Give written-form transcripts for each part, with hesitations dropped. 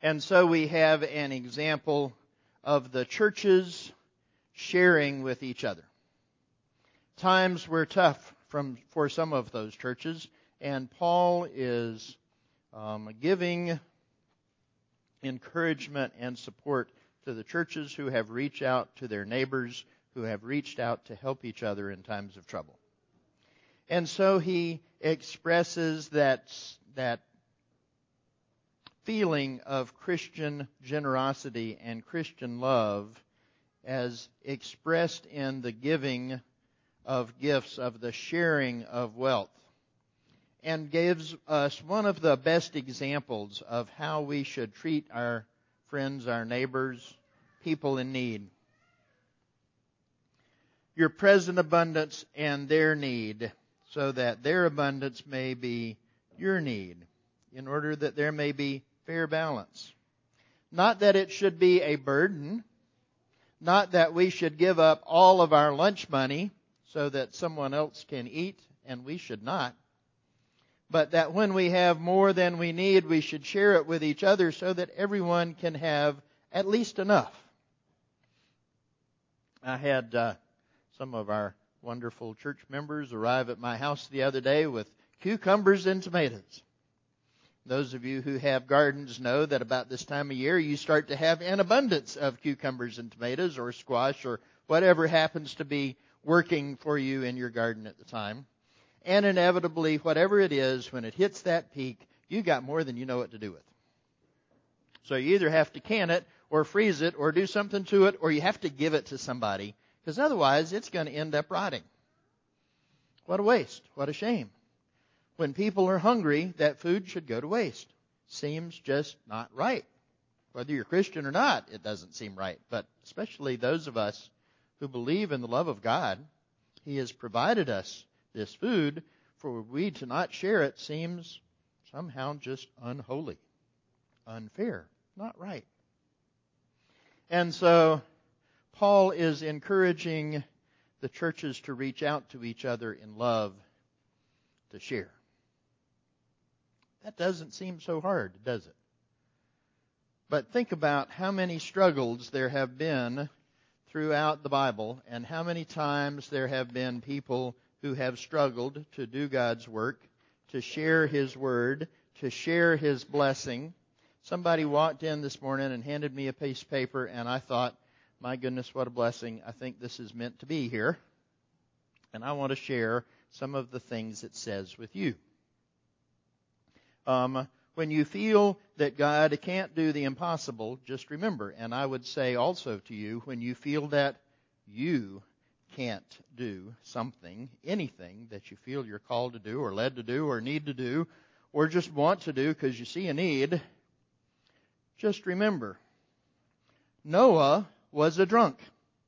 And so we have an example of the churches sharing with each other. Times were tough for some of those churches, and Paul is giving encouragement and support to the churches who have reached out to their neighbors, who have reached out to help each other in times of trouble. And so he expresses that feeling of Christian generosity and Christian love as expressed in the giving of gifts, of the sharing of wealth, and gives us one of the best examples of how we should treat our friends, our neighbors, people in need. Your present abundance and their need, so that their abundance may be your need, in order that there may be fair balance. Not that it should be a burden, not that we should give up all of our lunch money so that someone else can eat, and we should not, but that when we have more than we need, we should share it with each other so that everyone can have at least enough. I had some of our wonderful church members arrive at my house the other day with cucumbers and tomatoes. Those of you who have gardens know that about this time of year you start to have an abundance of cucumbers and tomatoes or squash or whatever happens to be working for you in your garden at the time. And inevitably, whatever it is, when it hits that peak, you got more than you know what to do with. So you either have to can it or freeze it or do something to it, or you have to give it to somebody, because otherwise it's going to end up rotting. What a waste. What a shame. When people are hungry, that food should go to waste. Seems just not right. Whether you're Christian or not, it doesn't seem right. But especially those of us who believe in the love of God, He has provided us this food. For we to not share it seems somehow just unholy, unfair, not right. And so Paul is encouraging the churches to reach out to each other in love, to share. That doesn't seem so hard, does it? But think about how many struggles there have been throughout the Bible, and how many times there have been people who have struggled to do God's work, to share His Word, to share His blessing. Somebody walked in this morning and handed me a piece of paper, and I thought, my goodness, what a blessing. I think this is meant to be here. And I want to share some of the things it says with you. When you feel that God can't do the impossible, just remember, and I would say also to you, when you feel that you can't do something, anything that you feel you're called to do or led to do or need to do or just want to do because you see a need, just remember, Noah was a drunk.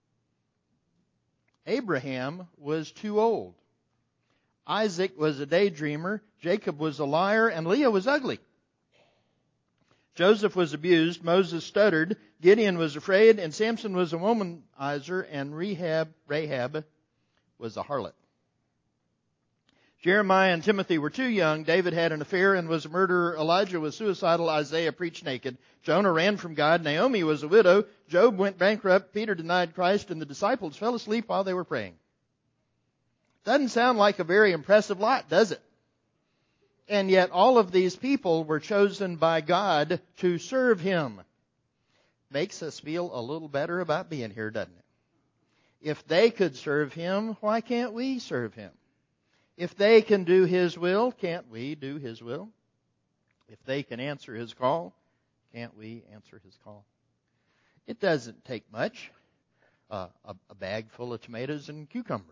Abraham was too old. Isaac was a daydreamer. Jacob was a liar, and Leah was ugly. Joseph was abused. Moses stuttered. Gideon was afraid, and Samson was a womanizer, and Rahab was a harlot. Jeremiah and Timothy were too young. David had an affair and was a murderer. Elijah was suicidal. Isaiah preached naked. Jonah ran from God. Naomi was a widow. Job went bankrupt. Peter denied Christ, and the disciples fell asleep while they were praying. Doesn't sound like a very impressive lot, does it? And yet all of these people were chosen by God to serve Him. Makes us feel a little better about being here, doesn't it? If they could serve Him, why can't we serve Him? If they can do His will, can't we do His will? If they can answer His call, can't we answer His call? It doesn't take much. A bag full of tomatoes and cucumbers.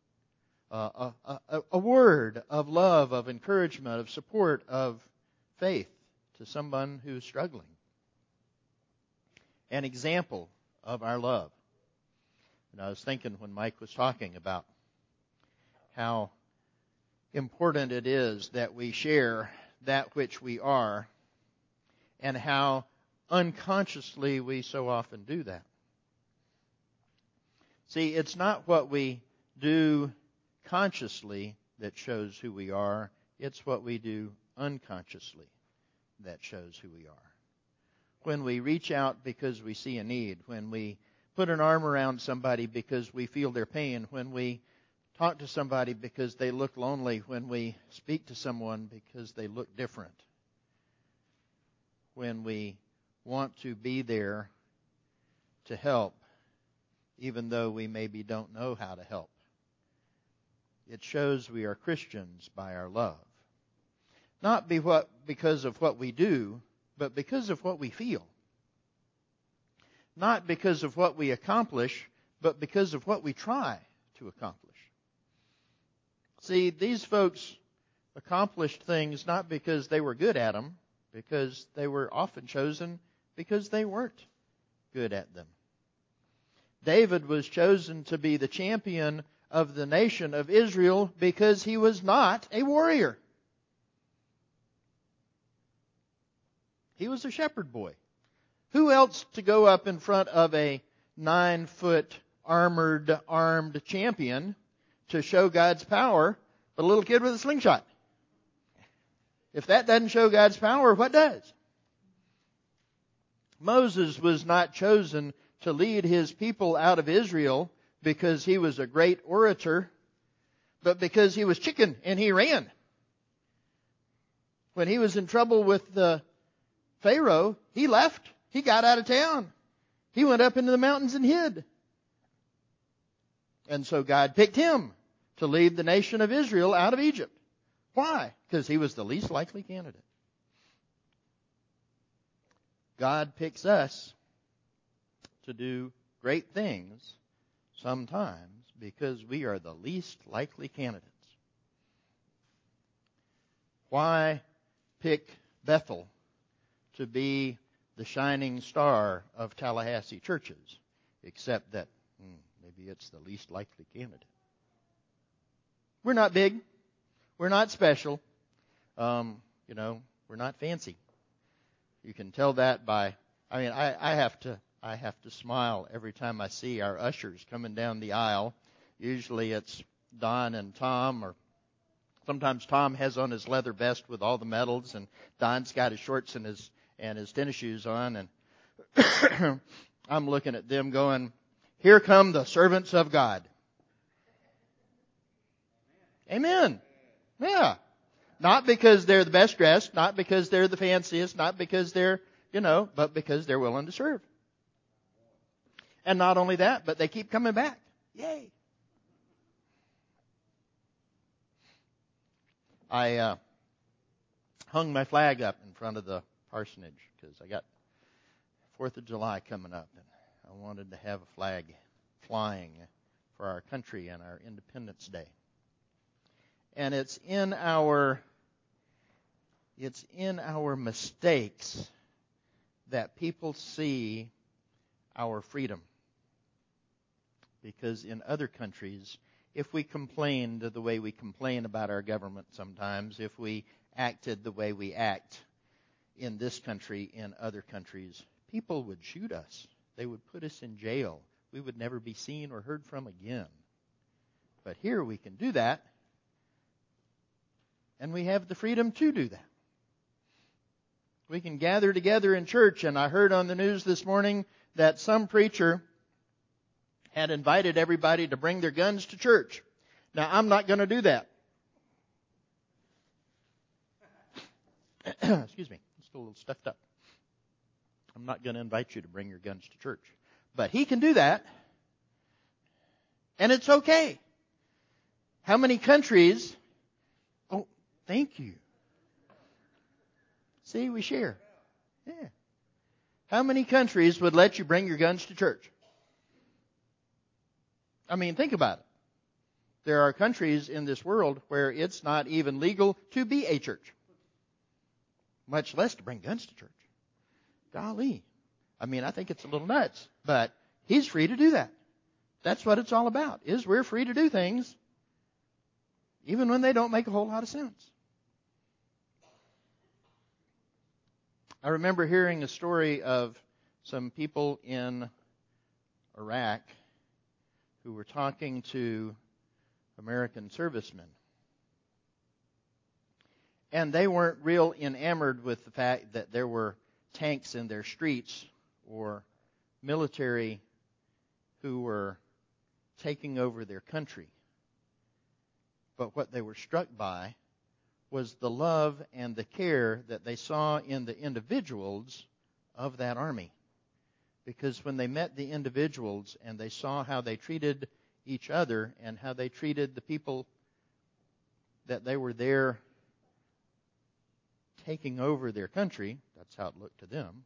A word of love, of encouragement, of support, of faith to someone who's struggling. An example of our love. And I was thinking when Mike was talking about how important it is that we share that which we are, and how unconsciously we so often do that. See, it's not what we do consciously that shows who we are. It's what we do unconsciously that shows who we are. when we reach out because we see a need, when we put an arm around somebody because we feel their pain, when we talk to somebody because they look lonely, when we speak to someone because they look different, when we want to be there to help, even though we maybe don't know how to help. It shows we are Christians by our love. Not because of what we do, but because of what we feel. Not because of what we accomplish, but because of what we try to accomplish. See, these folks accomplished things not because they were good at them, because they were often chosen because they weren't good at them. David was chosen to be the champion of the nation of Israel because he was not a warrior. He was a shepherd boy. Who else to go up in front of a 9-foot armed champion to show God's power but a little kid with a slingshot? If that doesn't show God's power, what does? Moses was not chosen to lead his people out of Israel because he was a great orator, but because he was chicken and he ran. When he was in trouble with the Pharaoh, he left. He got out of town. He went up into the mountains and hid. And so God picked him to lead the nation of Israel out of Egypt. Why? Because he was the least likely candidate. God picks us to do great things sometimes because we are the least likely candidates. Why pick Bethel to be the shining star of Tallahassee churches, except that maybe it's the least likely candidate? We're not big. We're not special. We're not fancy. You can tell that by, I have to smile every time I see our ushers coming down the aisle. Usually it's Don and Tom, or sometimes Tom has on his leather vest with all the medals, and Don's got his shorts and his tennis shoes on, and I'm looking at them going, here come the servants of God. Amen. Yeah. Not because they're the best dressed, not because they're the fanciest, not because they're, but because they're willing to serve. And not only that, but they keep coming back. Yay. I hung my flag up in front of the parsonage because I got 4th of July coming up, and I wanted to have a flag flying for our country and our Independence Day. And it's in our mistakes that people see our freedom. Because in other countries, if we complained the way we complain about our government sometimes, if we acted the way we act in this country, in other countries, people would shoot us. They would put us in jail. We would never be seen or heard from again. But here we can do that. And we have the freedom to do that. We can gather together in church, and I heard on the news this morning that some preacher had invited everybody to bring their guns to church. Now, I'm not going to do that. Excuse me, I'm still a little stuffed up. I'm not going to invite you to bring your guns to church. But he can do that, and it's okay. How many countries... Oh, thank you. See, we share. Yeah. How many countries would let you bring your guns to church? Think about it. There are countries in this world where it's not even legal to be a church, much less to bring guns to church. Golly. I think it's a little nuts, but he's free to do that. That's what it's all about, is we're free to do things even when they don't make a whole lot of sense. I remember hearing a story of some people in Iraq who were talking to American servicemen. And they weren't real enamored with the fact that there were tanks in their streets or military who were taking over their country. But what they were struck by was the love and the care that they saw in the individuals of that army. Because when they met the individuals and they saw how they treated each other and how they treated the people that they were there taking over their country, that's how it looked to them,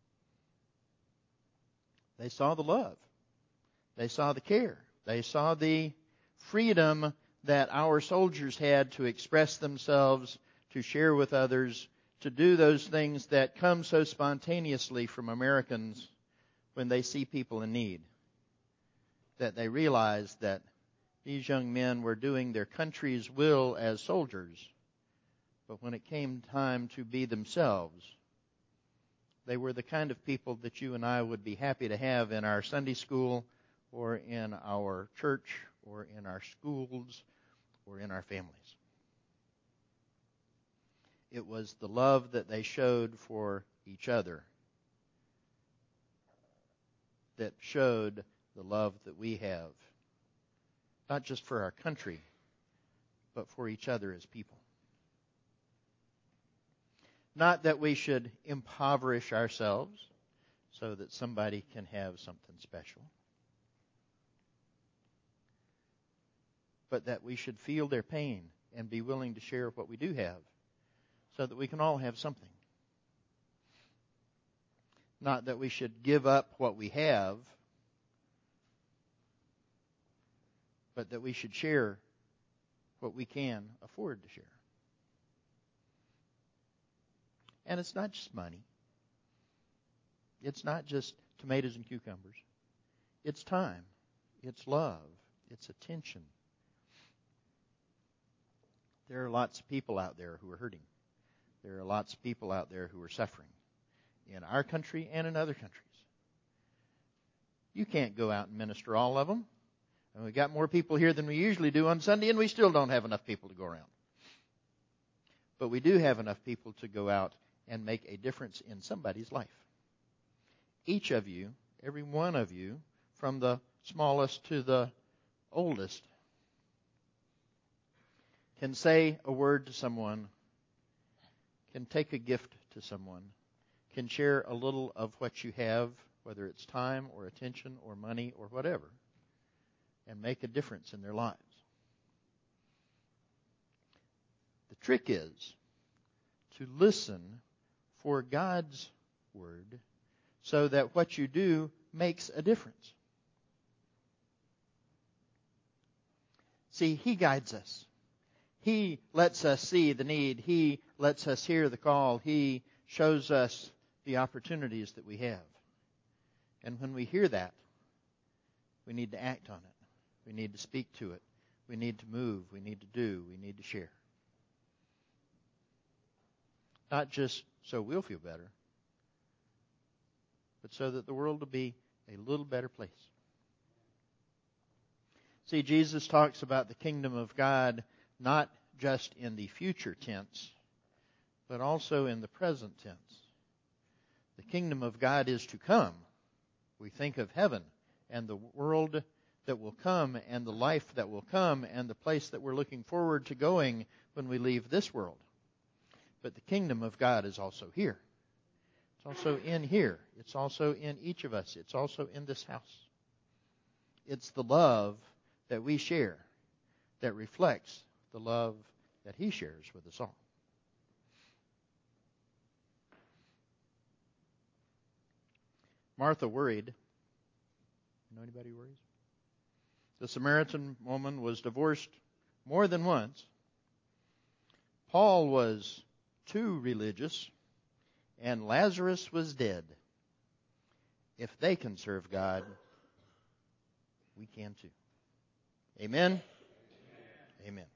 they saw the love. They saw the care. They saw the freedom that our soldiers had to express themselves, to share with others, to do those things that come so spontaneously from Americans when they see people in need. That they realized that these young men were doing their country's will as soldiers, but when it came time to be themselves, they were the kind of people that you and I would be happy to have in our Sunday school or in our church or in our schools or in our families. It was the love that they showed for each other that showed the love that we have, not just for our country, but for each other as people. Not that we should impoverish ourselves so that somebody can have something special, but that we should feel their pain and be willing to share what we do have so that we can all have something. Not that we should give up what we have, but that we should share what we can afford to share. And it's not just money. It's not just tomatoes and cucumbers. It's time. It's love. It's attention. There are lots of people out there who are hurting. There are lots of people out there who are suffering in our country and in other countries. You can't go out and minister all of them. And we've got more people here than we usually do on Sunday, and we still don't have enough people to go around. But we do have enough people to go out and make a difference in somebody's life. Each of you, every one of you, from the smallest to the oldest, can say a word to someone, can take a gift to someone, can share a little of what you have, whether it's time or attention or money or whatever, and make a difference in their lives. The trick is to listen for God's word so that what you do makes a difference. See, He guides us. He lets us see the need. He lets us hear the call. He shows us the opportunities that we have. And when we hear that, we need to act on it. We need to speak to it. We need to move. We need to do. We need to share. Not just so we'll feel better, but so that the world will be a little better place. See, Jesus talks about the kingdom of God not just in the future tense, but also in the present tense. The kingdom of God is to come. We think of heaven and the world that will come and the life that will come and the place that we're looking forward to going when we leave this world. But the kingdom of God is also here. It's also in here. It's also in each of us. It's also in this house. It's the love that we share that reflects the love that He shares with us all. Martha worried. You know anybody who worries? The Samaritan woman was divorced more than once. Paul was too religious, and Lazarus was dead. If they can serve God, we can too. Amen? Amen.